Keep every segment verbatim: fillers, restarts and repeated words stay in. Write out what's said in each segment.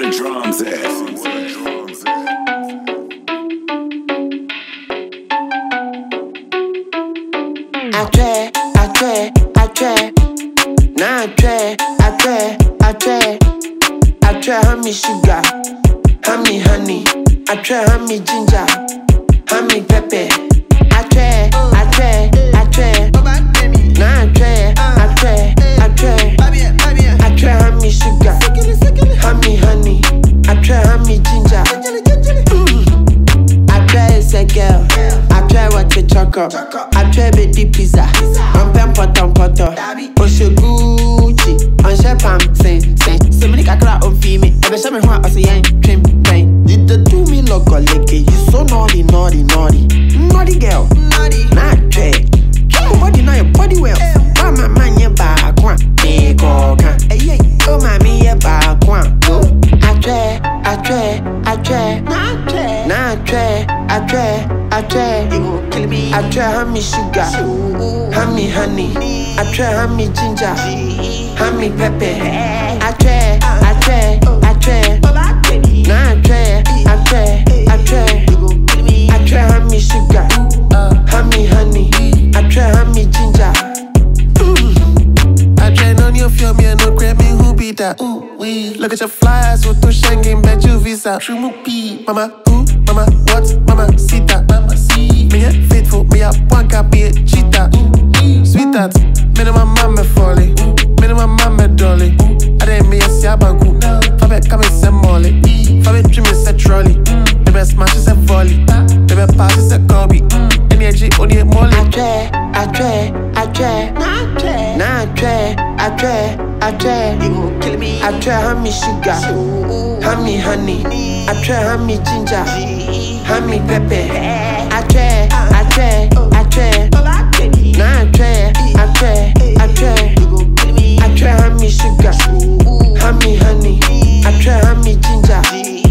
the drums at? I try, I try, I try. Now I try, I try, I try. I try honey sugar, honey honey. I try honey ginger, honey pepper. I try, I try, I try. Now I try, I try, I try. I try honey sugar, honey honey. I try honey ginger. I try as a girl, I try what you choco. I try baby pizza, on pen potom poto. Osho Gucci, on Shepam, say, say. So many kakra on me. Ever show me what I say, ain't trim, bang. You the do me look or lick it. You so naughty, naughty, naughty. Naughty girl, naughty. Not try. Your body know your body well. Why my man your back one? Big or can. Hey, hey. Oh, my me your back one. I try, I try, I try. Nah, I try. Nah, I try, I try, I try. You gon' kill me. I try honey sugar, honey honey. I try honey ginger, honey pepper. I try, I try, I try. Nah, I try, I try, I try. I try honey sugar, honey honey. I try honey ginger. I try none you feel me and no grab me who be that. Ooh, wee. Look at your flies with two Schengen bet you visa. Shumupi, mama, ooh, mama, what, mama, sita, mama, see. Me a faithful, me a one copy a cheetah. Sweetheart, me no my mama folly, me no my mama dolly. I didn't me a siabanku, Fabe come and say molly, Fabe dream is a trolley. The best match is a volley, the best pass is a Kobe. Energy only a molly. I try, I try, I try. Nah, I try, nah, I try, I try, I try. You gon' kill me. I try honey sugar, honey honey. I try honey ginger, honey pepper. I try, I try, I try. Nah, I try, I try, I try. I try honey sugar, honey honey. I try honey ginger.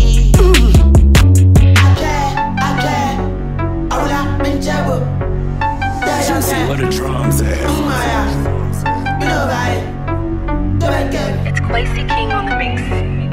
I try, I try. I will have been trouble. Where the drums at? You know, right? It's Quasi King on the mix.